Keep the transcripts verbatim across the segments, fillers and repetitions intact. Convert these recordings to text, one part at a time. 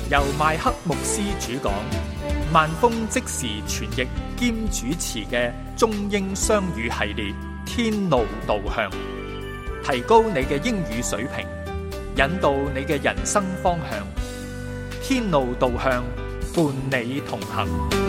由麥克牧師主講，萬峰即時傳譯兼主持嘅中英雙語系列《天路導向》，提高你嘅英語水平，引導你嘅人生方向。天路導向，伴你同行。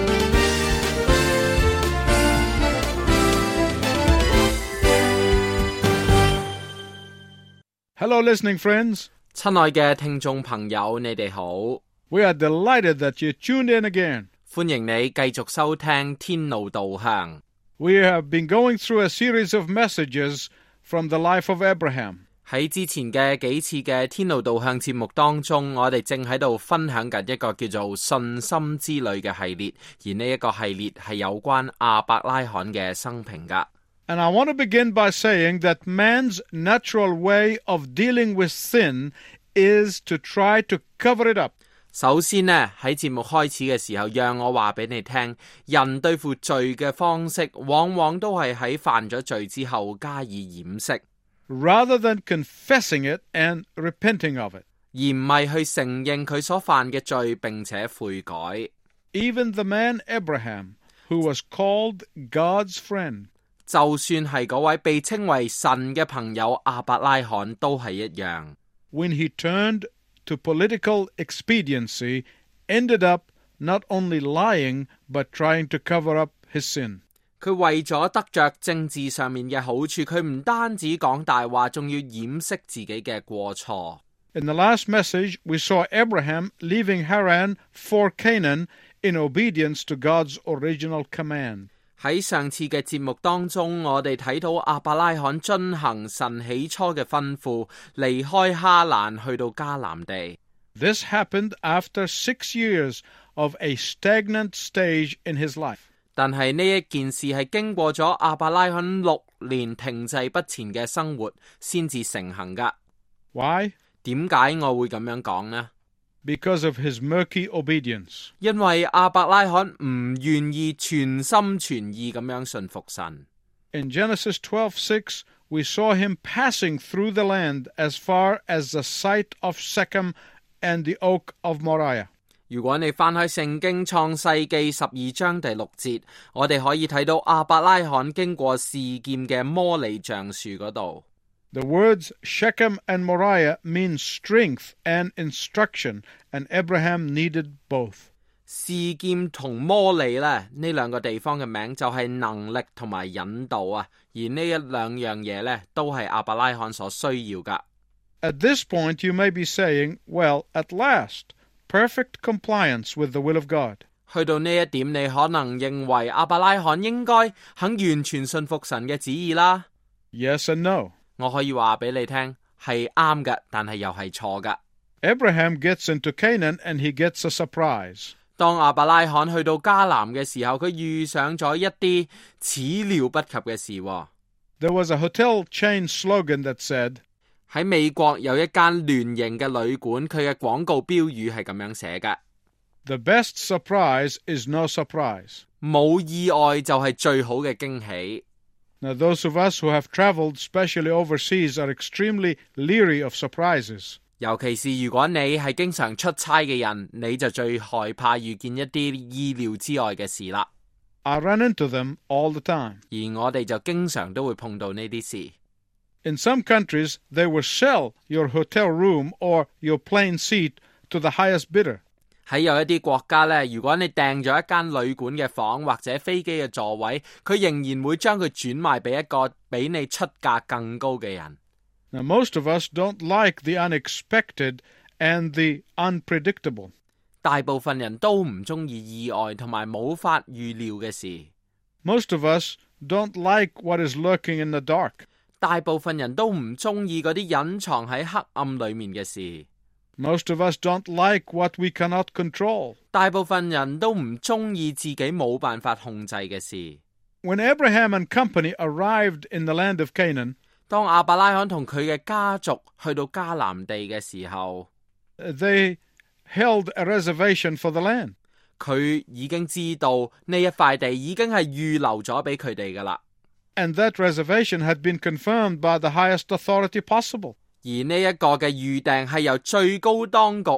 Hello, listening friends. 親愛嘅聽眾朋友，你哋好。 We are delighted that you tuned in again. 歡迎你繼續收聽天路導向。 We have been going through a series of messages from the life of Abraham. 喺之前嘅幾次嘅天路導向節目當中，我哋正喺度分享緊一個叫做信心之旅嘅系列，而呢一個系列係有關亞伯拉罕嘅生平噶。 And I want to begin by saying that man's natural way of dealing with sin is to try to cover it up. 首先呢，喺節目開始嘅時候，讓我話俾你聽，人對付罪嘅方式，往往都係喺犯咗罪之後加以掩飾， rather than confessing it and repenting of it. 而唔係去承認佢所犯嘅罪並且悔改。 Even the man Abraham, who was called God's friend, 就算係嗰位被稱為神嘅朋友亞伯拉罕都係一樣。 when he turned to political expediency, ended up not only lying, but trying to cover up his sin. 佢為咗得着政治上面嘅好處，佢唔單止講大話，仲要掩飾自己嘅過錯。 In the last message, we saw Abraham leaving Haran for Canaan in obedience to God's original command. 喺上次嘅節目當中，我哋睇到亞伯拉罕遵行神起初嘅吩咐，離開哈蘭去到迦南地。 This happened after six years of a stagnant stage in his life. 但係呢一件事係經過咗亞伯拉罕六年停滯不前嘅生活先至成行噶。 Why? 點解我會咁樣講呢？ Because of his murky obedience. 因為亞伯拉罕唔願意全心全意咁樣信服神。 In Genesis twelve six, we saw him passing through the land as far as the site of Shechem and the oak of Moriah. 如果你翻開聖經創世記十二章第六節，我哋可以睇到亞伯拉罕經過示劍嘅摩利橡樹嗰度。 The words Shechem and Moriah mean strength and instruction, and Abraham needed both. 示劍同摩利呢，呢兩個地方嘅名就係能力同埋引導啊，而呢一兩樣嘢呢，都係亞伯拉罕所需要噶。 At this point, you may be saying, well, at last, perfect compliance with the will of God. 去到呢一點，你可能認為亞伯拉罕應該肯完全信服神嘅旨意啦。 Yes and no. 我可以話俾你聽，係啱嘅，但係又係錯嘅。 Abraham gets into Canaan and he gets a surprise. 當亞伯拉罕去到迦南嘅時候，佢遇上咗一啲始料不及嘅事。 There was a hotel chain slogan that said, 喺美國有一間聯營嘅旅館，佢嘅廣告標語係咁樣寫嘅： The best surprise is no surprise. 冇意外就係最好嘅驚喜。 Now, those of us who have traveled, especially overseas, are extremely leery of surprises. 尤其是如果你係經常出差嘅人，你就最害怕遇見一啲意料之外嘅事啦。 I run into them all the time. 而我哋就經常都會碰到呢啲事。 In some countries, they will sell your hotel room or your plane seat to the highest bidder. 喺有一啲國家呢，如果你訂咗一間旅館嘅房或者飛機嘅座位，佢仍然會將佢轉賣俾一個比你出價更高嘅人。 Now, most of us don't like the unexpected and the unpredictable. 大部分人都唔中意意外同埋冇法預料嘅事。 Most of us don't like what is lurking in the dark. 大部分人都唔中意嗰啲隱藏喺黑暗裏面嘅事。 Most of us don't like what we cannot control. 大部分人都唔中意自己冇辦法控制嘅事。 When Abraham and company arrived in the land of Canaan, 當亞伯拉罕同佢嘅家族去到迦南地嘅時候， they held a reservation for the land. 佢已經知道呢一塊地已經係預留咗俾佢哋噶啦。 And that reservation had been confirmed by the highest authority possible. 而呢一個嘅預訂係由最高當局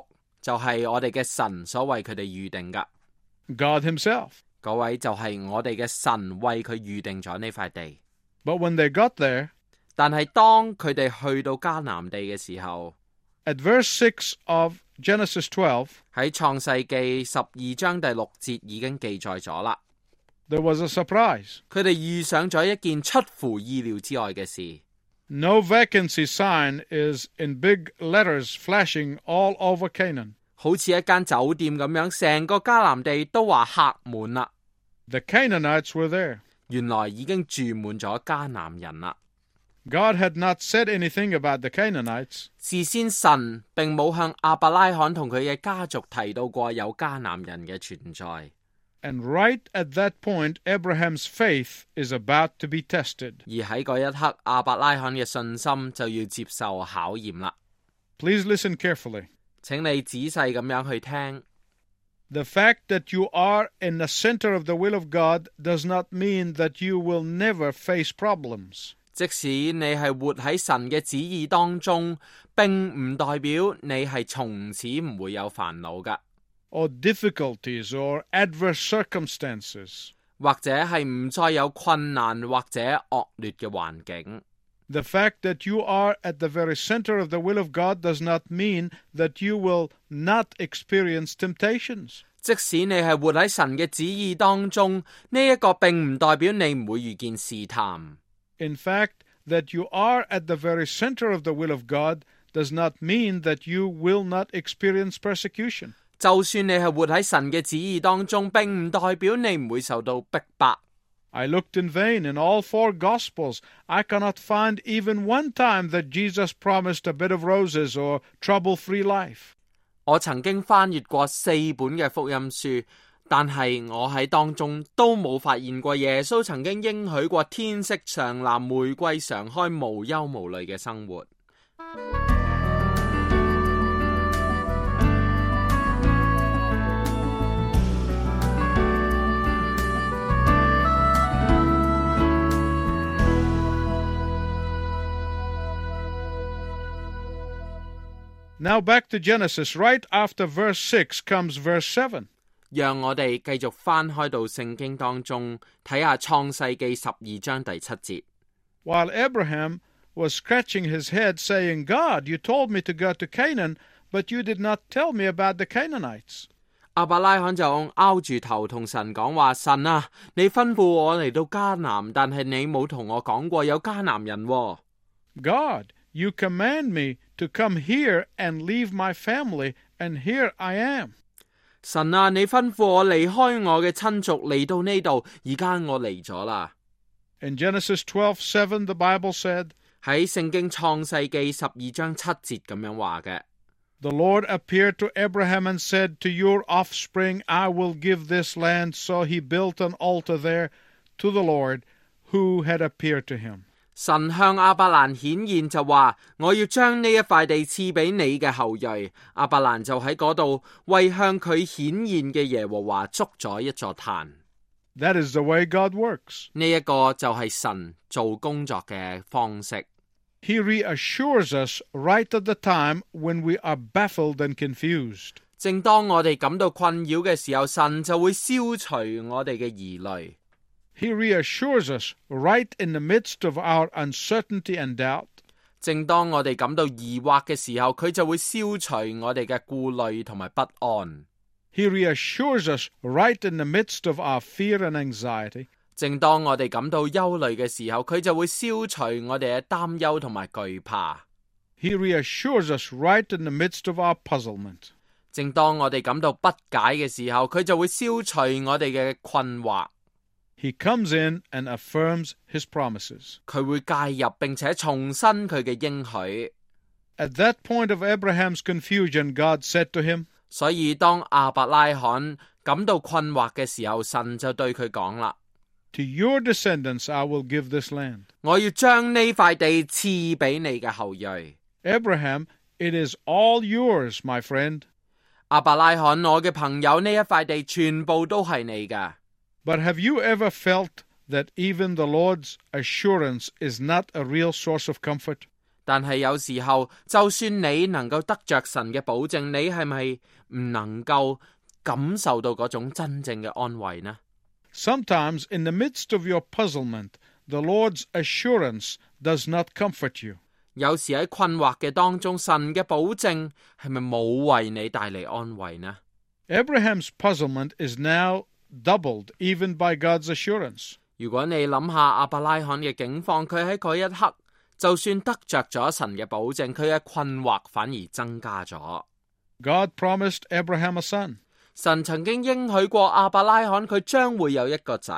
就係我哋嘅神所為佢哋預定噶。 God himself. 嗰位就係我哋嘅神為佢預定咗呢塊地。 But when they got there, 但係當佢哋去到迦南地嘅時候， at verse six of Genesis twelve, 喺創世記十二章第六節已經記載咗啦。 there was a surprise. 佢哋遇上咗一件出乎意料之外嘅事。 No vacancy sign is in big letters flashing all over Canaan. 好似一間酒店咁樣，成個迦南地都話客滿啦。 The Canaanites were there. 原來已經住滿咗迦南人啦。 God had not said anything about the Canaanites. 事先神並冇向亞伯拉罕同佢嘅家族提到過有迦南人嘅存在。 And right at that point, Abraham's faith is about to be tested. 而喺嗰一刻，亞伯拉罕嘅信心就要接受考驗啦。 Please listen carefully. 請你仔細咁樣去聽。 The fact that you are in the center of the will of God does not mean that you will never face problems. 即使你係活喺神嘅旨意當中，並唔代表你係從此唔會有煩惱噶， or difficulties or adverse circumstances. 或者係唔再有困難或者惡劣嘅環境。 The fact that you are at the very center of the will of God does not mean that you will not experience temptations. 即使你係活喺神嘅旨意當中，呢一個並唔代表你唔會遇見試探。 In fact, that you are at the very center of the will of God does not mean that you will not experience persecution. 就算你係活喺神嘅旨意當中，並唔代表你唔會受到逼迫。 I looked in vain in all four Gospels. I cannot find even one time that Jesus promised a bed of roses or trouble-free life. 我曾經翻閱過四本嘅福音書，但係我喺當中都冇發現過耶穌曾經應許過天色常藍、玫瑰常開、無憂無慮嘅生活。 Now back to Genesis. Right after verse six comes verse seven. 讓我哋繼續翻開到聖經當中，睇下創世記十二章第七節。 While Abraham was scratching his head saying, God, you told me to go to Canaan, but you did not tell me about the Canaanites. 亞伯拉罕就拗住頭同神講話：神啊，你吩咐我嚟到迦南，但係你冇同我講過有迦南人喎。 God, you command me to come here and leave my family, and here I am. 神啊，你吩咐我離開我嘅親族嚟到呢度，而家我嚟咗啦。 In Genesis twelve seven, the Bible said, 喺聖經創世記十二章七節咁樣話嘅。 The Lord appeared to Abraham and said, To your offspring I will give this land. So he built an altar there to the Lord who had appeared to him. 神向亞伯蘭顯現就話：我要將呢一塊地賜俾你嘅後裔。亞伯蘭就喺嗰度為向佢顯現嘅耶和華築咗一座壇。 That is the way God works. 呢一個就係神做工作嘅方式。 He reassures us right at the time when we are baffled and confused. 正當我哋感到困擾嘅時候，神就會消除我哋嘅疑慮。 He reassures us right in the midst of our uncertainty and doubt. 正當我哋感到疑惑嘅時候，佢就會消除我哋嘅顧慮同埋不安。 He reassures us right in the midst of our fear and anxiety. 正當我哋感到憂慮嘅時候，佢就會消除我哋嘅擔憂同埋懼怕。 He reassures us right in the midst of our puzzlement. 正當我哋感到不解嘅時候，佢就會消除我哋嘅困惑。 He comes in and affirms his promises. 佢會介入並且重申佢嘅應許。 At that point of Abraham's confusion, God said to him, 所以當亞伯拉罕感到困惑嘅時候，神就對佢講啦 To your descendants I will give this land. 我要將呢塊地賜俾你嘅後裔。 Abraham, it is all yours, my friend. 亞伯拉罕，我嘅朋友，呢一塊地全部都係你嘅。 But have you ever felt that even the Lord's assurance is not a real source of comfort? 但係有時候，就算你能夠得着神嘅保證，你係咪唔能夠感受到嗰種真正嘅安慰呢？ Sometimes in the midst of your puzzlement, the Lord's assurance does not comfort you. 有時喺困惑嘅當中，神嘅保證係咪冇為你帶嚟安慰呢？ Abraham's puzzlement is now doubled even by God's assurance. 如果你諗下亞伯拉罕嘅境況，佢喺嗰一刻就算得着咗神嘅保證，佢嘅困惑反而增加咗。 God promised Abraham a son. 神曾經應許過亞伯拉罕，佢將會有一個仔。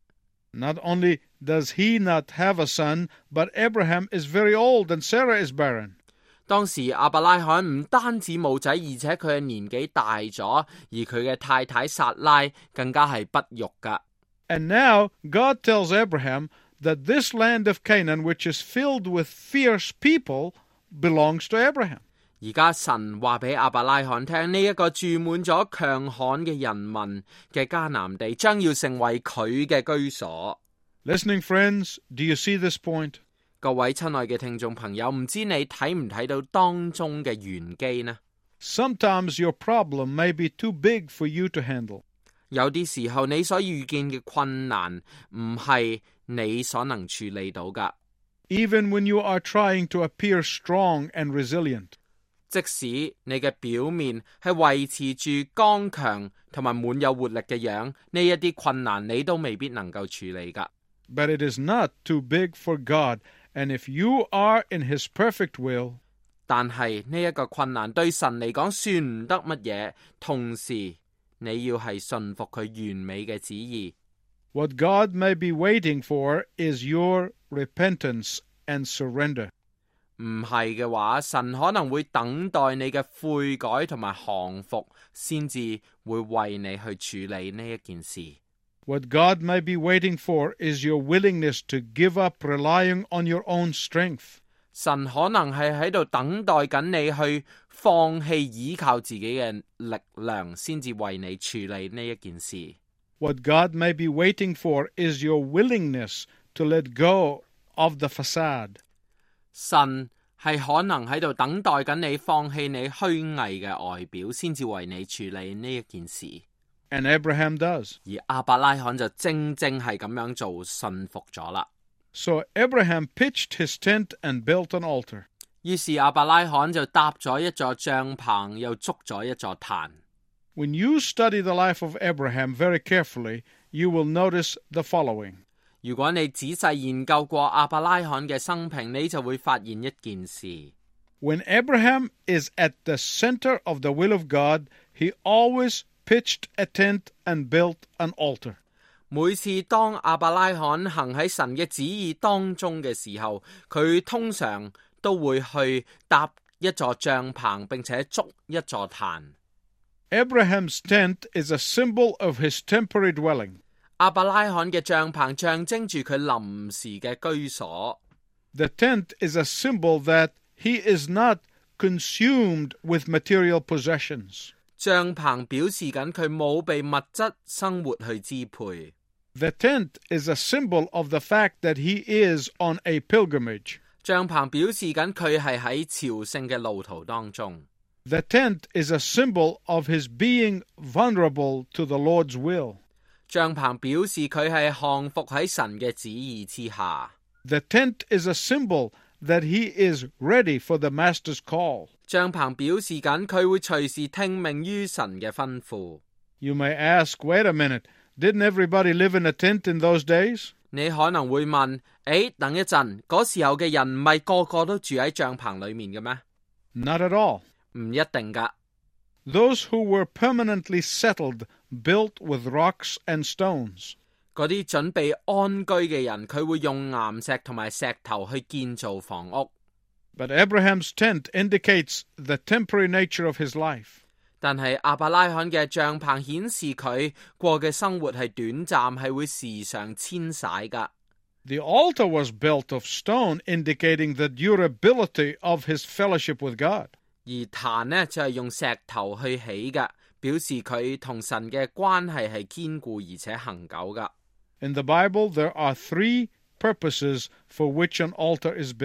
Not only does he not have a son, but Abraham is very old and Sarah is barren. 當時亞伯拉罕唔單止冇仔，而且佢嘅年紀大咗，而佢嘅太太撒拉更加係不育噶。 And now God tells Abraham that this land of Canaan, which is filled with fierce people, belongs to Abraham. 而家神話俾亞伯拉罕聽，呢一個住滿咗強悍嘅人民嘅迦南地，將要成為佢嘅居所。 Listening friends, do you see this point? 各位親愛嘅聽眾朋友，唔知你睇唔睇到當中嘅玄機呢？ Sometimes your problem may be too big for you to handle. 有啲時候你所遇見嘅困難唔係你所能處理到噶。 Even when you are trying to appear strong and resilient. 即使你嘅表面係維持住剛強同埋滿有活力嘅樣，呢一啲困難你都未必能夠處理噶。 But it is not too big for God, and if you are in His perfect will, 但係呢一個困難對神嚟講算唔得乜嘢，同時你要係信服佢完美嘅旨意。 what God may be waiting for is your repentance and surrender. 唔係嘅話，神可能會等待你嘅悔改同埋降服，先至會為你去處理呢一件事。 What God may be waiting for is your willingness to give up relying on your own strength. 神可能係喺度等待緊你去放棄依靠自己嘅力量，先至為你處理呢一件事。 What God may be waiting for is your willingness to let go of the facade. 神係可能喺度等待緊你放棄你虛偽嘅外表，先至為你處理呢一件事。 And Abraham does. 而亞伯拉罕就正正係咁樣做，信服咗啦。 So Abraham pitched his tent and built an altar. 於是亞伯拉罕就搭咗一座帳篷，又築咗一座壇。 When you study the life of Abraham very carefully, you will notice the following. 如果你仔細研究過亞伯拉罕嘅生平，你就會發現一件事。 When Abraham is at the center of the will of God, he always pitched a tent and built an altar. 每次當亞伯拉罕行喺神嘅旨意當中嘅時候，佢通常都會去搭一座帳篷，並且築一座壇。 Abraham's tent is a symbol of his temporary dwelling. 亞伯拉罕嘅帳篷象徵住佢臨時嘅居所。 The tent is a symbol that he is not consumed with material possessions. 帳篷表示緊佢冇被物質生活去支配。 The tent is a symbol of the fact that he is on a pilgrimage. 帳篷表示緊佢係喺朝聖嘅路途當中。 The tent is a symbol of his being vulnerable to the Lord's will. 帳篷表示佢係降服喺神嘅旨意之下。 The tent is a symbol that he is ready for the master's call. 帳篷表示緊佢會隨時聽命於神嘅吩咐。 You may ask, wait a minute, didn't everybody live in a tent in those days? 你可能會問，誒，等一陣，嗰時候嘅人唔係個個都住喺帳篷裏面嘅咩？ Not at all. 唔一定㗎。 Those who were permanently settled built with rocks and stones. 嗰啲準備安居嘅人，佢會用岩石同埋石頭去建造房屋。 But Abraham's tent indicates the temporary nature of his life. 但係亞伯拉罕嘅帳篷顯示佢過嘅生活係短暫，係會時常遷徙㗎。 The altar was built of stone, indicating the durability of his fellowship with God. 而壇呢就係用石頭去起嘅，表示佢同神嘅關係係堅固而且恆久㗎。 In the Bible, there are three purposes for which an altar is built.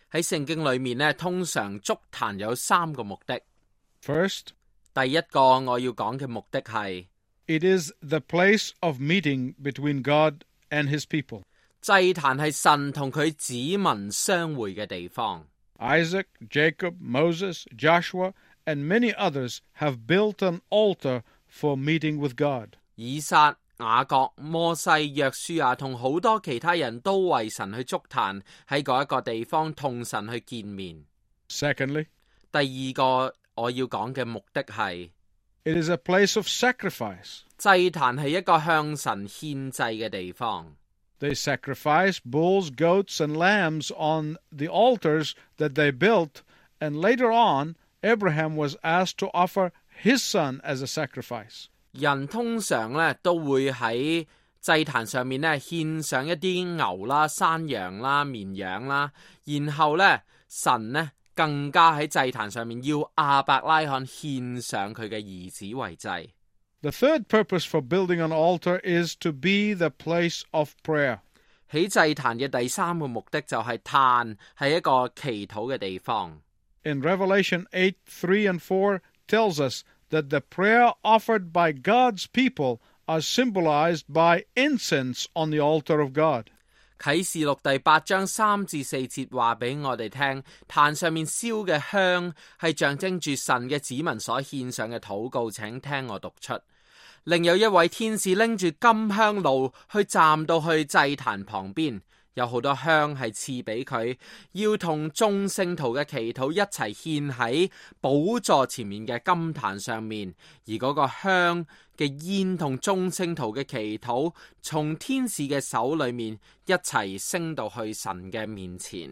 喺聖經裏面呢，通常築壇有三個目的。 First, 第一個我要講嘅目的係 it is the place of meeting between God and his people. 祭壇係神同佢子民相會嘅地方。 Isaac, Jacob, Moses, Joshua, and many others have built an altar for meeting with God. 以撒、雅各、摩西、約書亞同好多其他人都為神去築壇，喺嗰一個地方同神去見面。 Secondly, 第二個我要講嘅目的係 it is a place of sacrifice. 祭壇係一個向神獻祭嘅地方。 They sacrificed bulls, goats, and lambs on the altars that they built, and later on, Abraham was asked to offer his son as a sacrifice. 人通常咧都會喺祭壇上面咧獻上一啲牛啦、山羊啦、綿羊啦，然後咧神呢更加喺祭壇上面要亞伯拉罕獻上佢嘅兒子為祭。 The third purpose for building an altar is to be the place of prayer. 起祭壇嘅第三個目的就係壇係一個祈禱嘅地方。 In Revelation eight, three and four tells us that the prayer offered by God's people are symbolized by incense on the altar of God. 啟示錄第八章三至四節話俾我哋聽，壇上面燒嘅香係象徵住神嘅子民所獻上嘅禱告，請聽我讀出。另有一位天使拎住金香爐去站到去祭壇旁邊，有好多香係賜俾佢，要同眾聖徒嘅祈禱一齊獻喺寶座前面嘅金壇上面，而嗰個香嘅煙同眾聖徒嘅祈禱從天使嘅手裏面一齊升到去神嘅面前。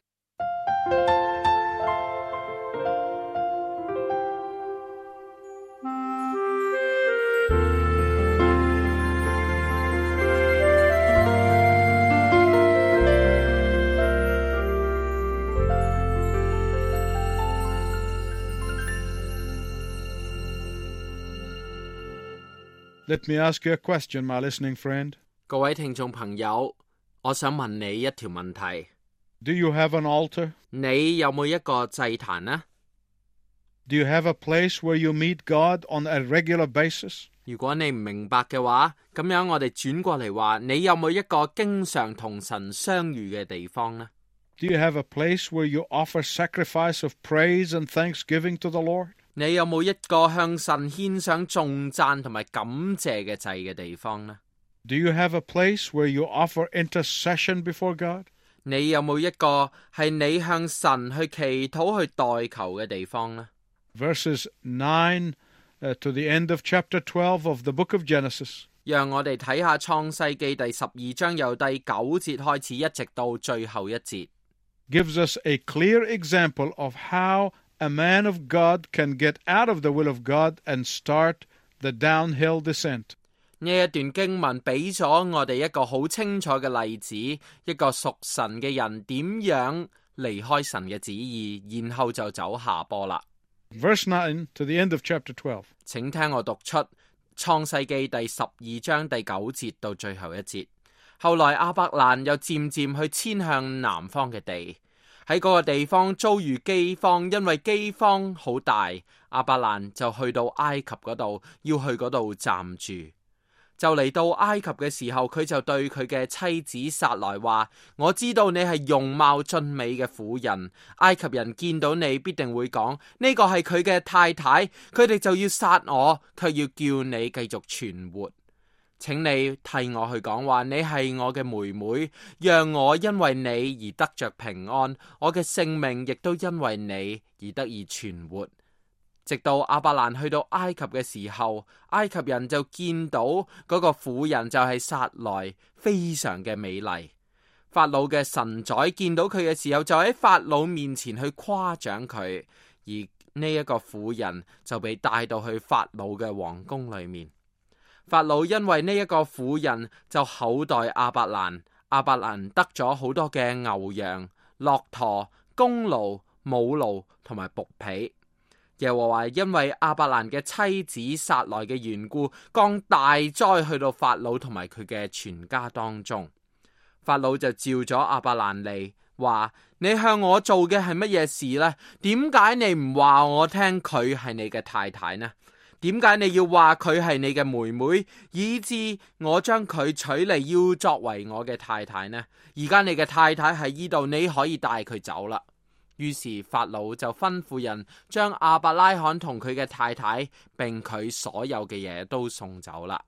Let me ask you a question, my listening friend. 各位聽眾朋友，我想問你一條問題。 Do you have an altar? 你有冇一個祭壇呢？ Do you have a place where you meet God on a regular basis? 如果你唔明白嘅話，咁樣我哋轉過嚟話，你有冇一個經常同神相遇嘅地方呢？ Do you have a place where you offer sacrifice of praise and thanksgiving to the Lord? 你有冇一個向神獻上頌讚同埋感謝嘅祭嘅地方呢？ Do you have a place where you offer intercession before God? 你有冇一個係你向神去祈禱去代求嘅地方呢？ Verses nine uh, to the end of chapter twelve of the book of Genesis. 讓我哋睇下創世記第十二章由第九節開始一直到最後一節。 Gives us a clear example of how a man of God can get out of the will of God and start the downhill descent. 呢一段經文俾咗我哋一個好清楚嘅例子，一個屬神嘅人點樣離開神嘅旨意，然後就走下坡啦。 Verse nine to the end of chapter twelve. 請聽我讀出創世記第十二章第九節到最後一節。後來亞伯蘭又漸漸去遷向南方嘅地，喺嗰個地方遭遇饑荒，因為饑荒好大，亞伯蘭就去到埃及嗰度，要去嗰度暫住。就嚟到埃及嘅時候，佢就對佢嘅妻子撒萊話：我知道你係容貌俊美嘅婦人，埃及人見到你必定會講呢個係佢嘅太太，佢哋就要殺我，卻要叫你繼續存活。請你替我去講話，你係我嘅妹妹，讓我因為你而得着平安，我嘅性命亦都因為你而得以存活。直到亞伯蘭去到埃及嘅時候，埃及人就見到嗰個婦人就係撒萊，非常嘅美麗。法老嘅臣宰見到佢嘅時候，就喺法老面前去誇獎佢，而呢一個婦人就被帶到去法老嘅皇宮裏面。法老因為呢一個婦人就厚待亞伯蘭，亞伯蘭得咗好多嘅牛羊、駱駝、公驢、母驢同埋僕婢。耶和華因為亞伯蘭嘅妻子撒萊嘅緣故，降大災去到法老同埋佢嘅全家當中。法老就召咗亞伯蘭嚟， 話你向我做嘅係乜嘢事呢？點解你唔話我聽佢係你嘅太太呢？點解你要話佢係你嘅妹妹，以致我將佢娶嚟要作為我嘅太太呢？而家你嘅太太喺呢度，你可以帶佢走啦。於是法老就吩咐人將亞伯拉罕同佢嘅太太並佢所有嘅嘢都送走啦。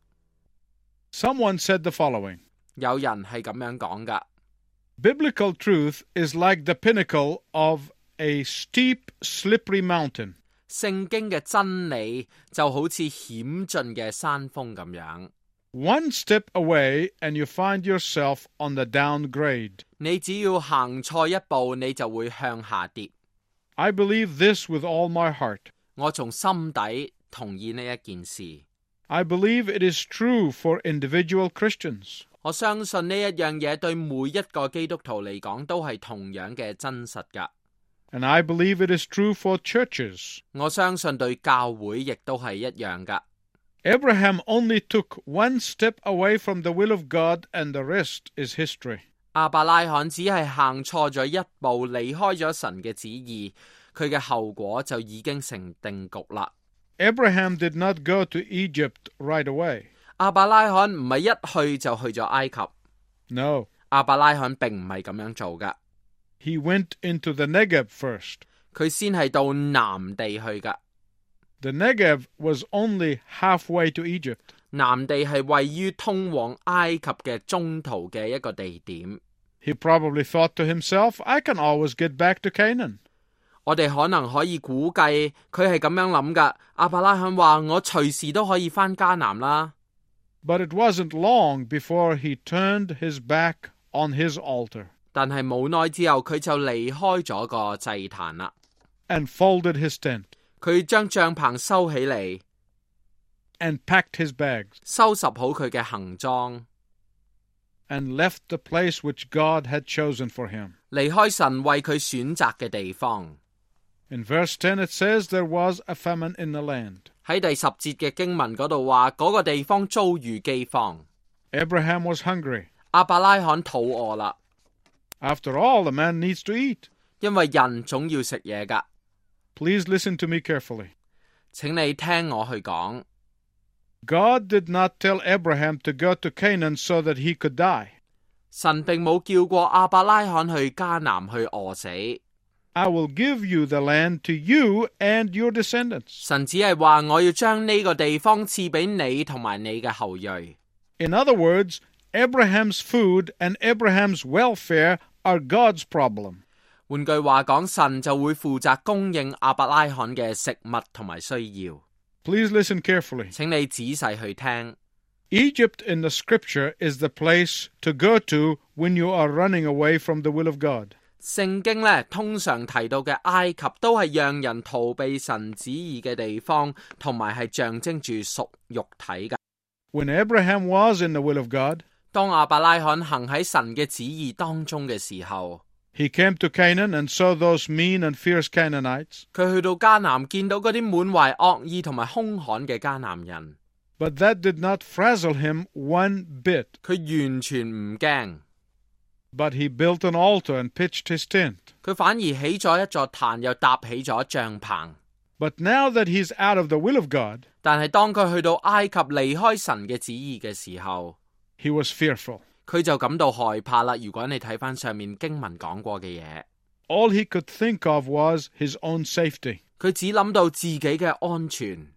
Someone said the following: 有人係咁樣講噶。 Biblical truth is like the pinnacle of a steep, slippery mountain. 聖經嘅真理就好似險峻嘅山峰咁樣。 One step away and you find yourself on the downgrade. 你只要行錯一步，你就會向下跌。 I believe this with all my heart. 我從心底同意呢一件事。 I believe it is true for individual Christians. 我相信呢一樣嘢對每一個基督徒嚟講都係同樣嘅真實噶。 And I believe it is true for churches. 我相信對教會亦都係一樣噶。 Abraham only took one step away from the will of God, and the rest is history. 亞伯拉罕只係行錯咗一步，離開咗神嘅旨意，佢嘅後果就已經成定局啦。 Abraham did not go to Egypt right away. 亞伯拉罕唔係一去就去咗埃及。 No. 亞伯拉罕並唔係咁樣做噶。 He went into the Negev first. 佢先係到南地去噶。 The Negev was only halfway to Egypt. 南地係位於通往埃及嘅中途嘅一個地點。 He probably thought to himself, I can always get back to Canaan. 我哋可能可以估計佢係咁樣諗噶。亞伯拉罕話：我隨時都可以返迦南啦。 But it wasn't long before he turned his back on his altar. 但係冇耐之後，佢就離開咗個祭壇啦。 And folded his tent. 佢將帳篷收起嚟 And packed his bags. 收拾好佢嘅行裝 And left the place which God had chosen for him. 離開神為佢選擇嘅地方。 In verse ten it says there was a famine in the land. 喺第十節嘅經文嗰度話，嗰個地方遭遇饑荒。 Abraham was hungry. 亞伯拉罕肚餓啦。 After all, a man needs to eat. 因為人總要食嘢噶。 Please listen to me carefully. 請你聽我去講。 God did not tell Abraham to go to Canaan so that he could die. 神並冇叫過亞伯拉罕去迦南去餓死。 I will give you the land to you and your descendants. 神只係話我要將呢個地方賜俾你同埋你嘅後裔。 In other words, Abraham's food and Abraham's welfare are God's problem. 換句話講，神就會負責供應亞伯拉罕嘅食物同埋需要。 Please listen carefully. 請你仔細去聽。 Egypt in the scripture is the place to go to when you are running away from the will of God. 聖經呢，通常提到嘅埃及都係讓人逃避神旨意嘅地方，同埋係象徵住屬肉體噶。 When Abraham was in the will of God, 當亞伯拉罕行喺神嘅旨意當中嘅時候， he came to Canaan and saw those mean and fierce Canaanites. 佢去到迦南見到嗰啲滿懷惡意同埋兇悍嘅迦南人。 But that did not frazzle him one bit. 佢完全唔驚。 But he built an altar and pitched his tent. 佢反而起咗一座壇，又搭起咗帳篷。 But now that he's out of the will of God, 但係當佢去到埃及離開神嘅旨意嘅時候， he was fearful. 佢就感到害怕啦。如果你睇翻上面經文講過嘅嘢， All he could think of was his own safety. 佢只諗到自己嘅安全。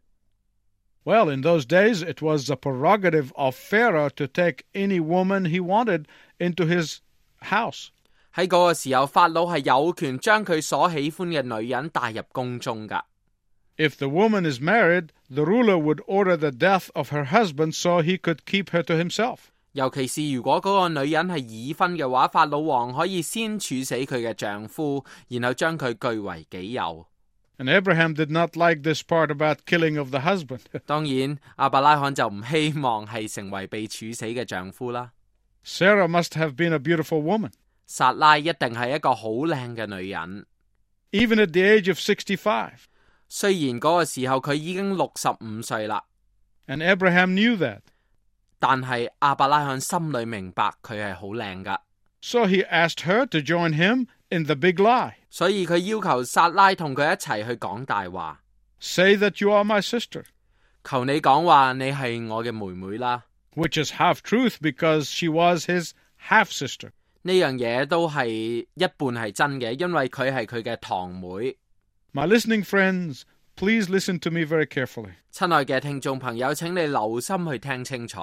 Well, in those days, it was the prerogative of Pharaoh to take any woman he wanted into his house. 喺嗰個時候，法老係有權將佢所喜歡嘅女人帶入宮中噶。 If the woman is married, the ruler would order the death of her husband so he could keep her to himself. 尤其是如果嗰個女人係已婚嘅話，法老王可以先處死佢嘅丈夫，然後將佢據為己有。 And Abraham did not like this part about killing of the husband. 當然，亞伯拉罕就唔希望係成為被處死嘅丈夫啦。 Sarah must have been a beautiful woman. 撒拉一定係一個好靚嘅女人。 Even at the age of sixty-five. 雖然嗰個時候佢已經六十五歲啦， And Abraham knew that. 但係亞伯拉罕心裏明白佢係好靚噶。 So he asked her to join him in the big lie. 所以佢要求撒拉同佢一齊去講大話。 Say that you are my sister. 求你講話你係我嘅妹妹啦。 Which is half truth because she was his half sister. 呢樣嘢都係一半係真嘅，因為佢係佢嘅堂妹。 My listening friends, please listen to me very carefully. 親愛嘅聽眾朋友，請你留心去聽清楚。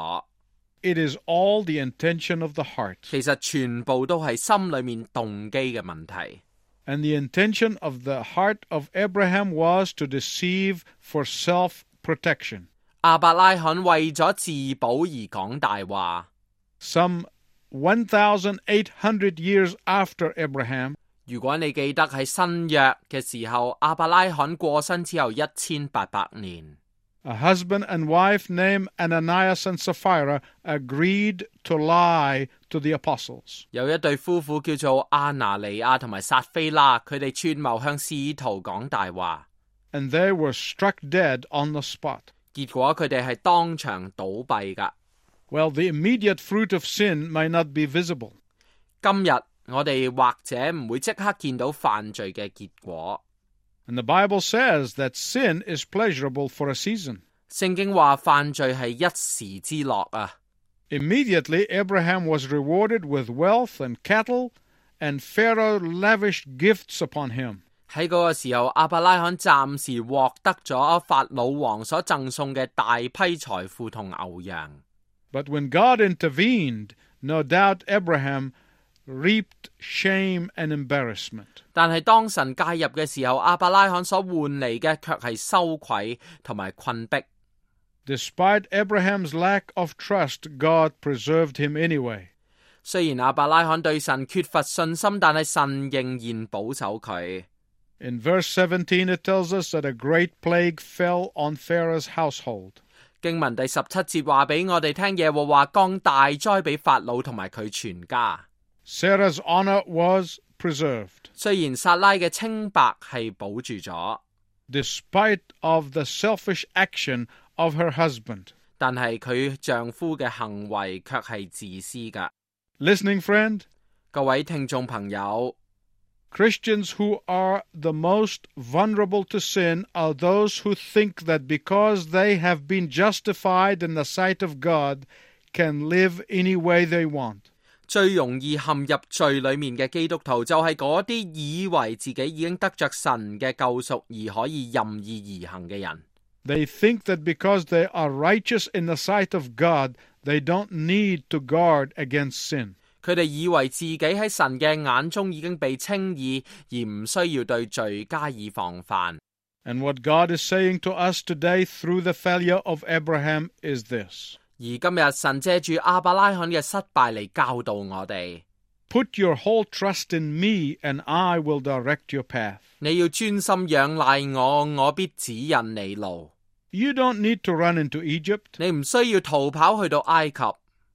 It is all the intention of the heart. 其實全部都係心裏面動機嘅問題。 And the intention of the heart of Abraham was to deceive for self-protection. 亞伯拉罕為咗自保而講大話。 Some one thousand eight hundred years after Abraham, 如果你記得喺新約嘅時候，亞伯拉罕過身之後一千八百年。 a husband and wife named Ananias and Sapphira agreed to lie to the apostles. 有一對夫婦叫做亞拿尼亞同埋撒菲拉，佢哋串謀向使徒講大話。 And they were struck dead on the spot. 結果佢哋係當場倒斃㗎。 Well, the immediate fruit of sin may not be visible. 今日我哋或者唔會即刻見到犯罪嘅結果。 And the Bible says that sin is pleasurable for a season. 聖經話犯罪係一時之樂啊。 Immediately, Abraham was rewarded with wealth and cattle, and Pharaoh lavished gifts upon him. 喺嗰個時候，亞伯拉罕暫時獲得咗法老王所贈送嘅大批財富同牛羊。 But when God intervened, no doubt Abraham reaped shame and embarrassment. 但係當神介入嘅時候，亞伯拉罕所換嚟嘅卻係羞愧同埋困迫。 Despite Abraham's lack of trust, God preserved him anyway. 雖然亞伯拉罕對神缺乏信心，但係神仍然保守佢。 In verse seventeen, it tells us that a great plague fell on Pharaoh's household. 經文第十七節話俾我哋聽，耶和華降大災俾法老同埋佢全家。 Sarah's honor was preserved. 雖然撒拉嘅清白係保住咗 Despite of the selfish action of her husband. 但係佢丈夫嘅行為卻係自私㗎。 Listening friend, 各位聽眾朋友， Christians who are the most vulnerable to sin are those who think that because they have been justified in the sight of God, can live any way they want. 最容易陷入罪裏面嘅基督徒就係嗰啲以為自己已經得着神嘅救贖而可以任意而行嘅人。 They think that because they are righteous in the sight of God, they don't need to guard against sin. 佢哋以為自己喺神嘅眼中已經被稱義，而唔需要對罪加以防範。 And what God is saying to us today through the failure of Abraham is this. 而今日神借住亞伯拉罕嘅失敗嚟教導我哋。 Put your whole trust in me, and I will direct your path. 你要專心仰賴我，我必指引你路。 You don't need to run into Egypt. 你唔需要逃跑去到埃及。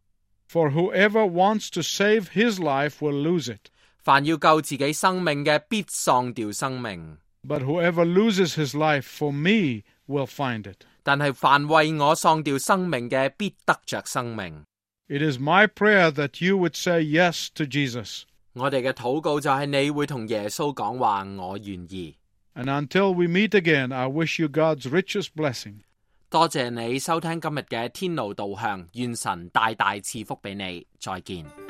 For whoever wants to save his life will lose it. 凡要救自己生命嘅，必喪掉生命。 But whoever loses his life for me will find it. 但係凡為我喪掉生命嘅，必得着生命。 It is my prayer that you would say yes to Jesus. 我哋嘅禱告就係你會同耶穌講話，我願意。 And until we meet again, I wish you God's richest blessing. 多謝你收聽今日嘅天路導向，願神大大賜福俾你。再見。